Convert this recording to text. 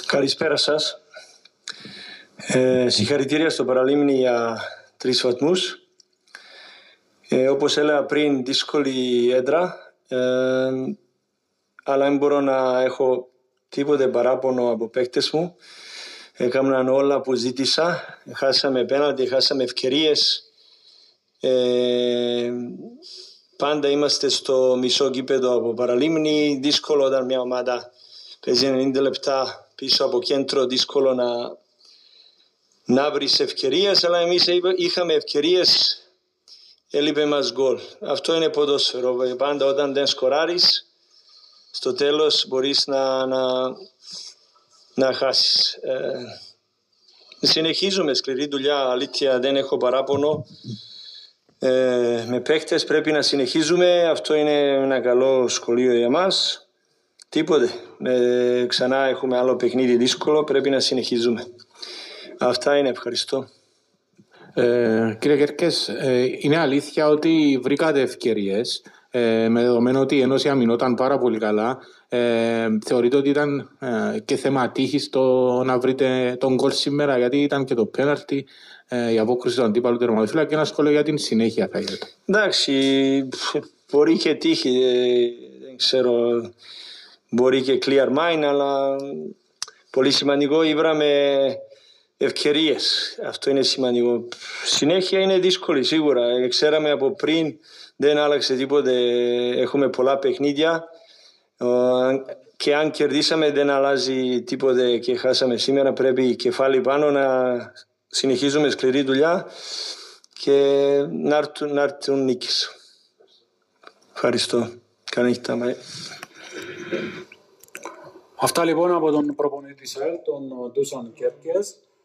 Καλησπέρα σας. Συγχαρητήρια στο Παραλίμνη για 3 βαθμούς. Όπως έλεγα πριν, δύσκολη έδρα, αλλά δεν μπορώ να έχω τίποτε παράπονο από παίκτες μου. Έκαναν όλα που ζήτησα. Χάσαμε πέναλτι, χάσαμε ευκαιρίες. Πάντα είμαστε στο μισό γήπεδο από Παραλίμνη. Δύσκολο όταν μια ομάδα παίζει 90 λεπτά πίσω από κέντρο, δύσκολο να βρεις ευκαιρίες, αλλά εμείς είχαμε ευκαιρίες, έλειπε μας γκολ. Αυτό είναι ποδόσφαιρο. Πάντα όταν δεν σκοράρεις, στο τέλος μπορείς να χάσεις. Συνεχίζουμε σκληρή δουλειά, αλήθεια δεν έχω παράπονο. Με παίχτες πρέπει να συνεχίζουμε, αυτό είναι ένα καλό σχολείο για μας. Τίποτε, ξανά έχουμε άλλο παιχνίδι δύσκολο, πρέπει να συνεχίζουμε. Αυτά είναι, ευχαριστώ. Κύριε Κέρκες, είναι αλήθεια ότι βρήκατε ευκαιρίες, με δεδομένο ότι η Ένωση αμυνόταν πάρα πολύ καλά. Θεωρείτε ότι ήταν και θέμα τύχης το να βρείτε τον γκολ σήμερα, γιατί ήταν και το πέναλτι, η απόκριση του αντίπαλου τερματοφύλακα, και ένα σχόλιο για την συνέχεια θα γίνεται. Εντάξει, μπορεί και τύχη, δεν ξέρω, μπορεί και clear mind, αλλά πολύ σημαντικό, ήβραμε ευκαιρίες. Αυτό είναι σημαντικό. Συνέχεια είναι δύσκολη σίγουρα. Ξέραμε από πριν, δεν άλλαξε τίποτε. Έχουμε πολλά παιχνίδια και αν κερδίσαμε δεν αλλάζει τίποτε και χάσαμε σήμερα. Πρέπει κεφάλι πάνω να συνεχίζουμε σκληρή δουλειά και να έρθουν νίκες. Ευχαριστώ. Καλή νύχτα. Αυτά λοιπόν από τον προπονητή της ΑΕΛ, τον Ντούσαν Κέρκες.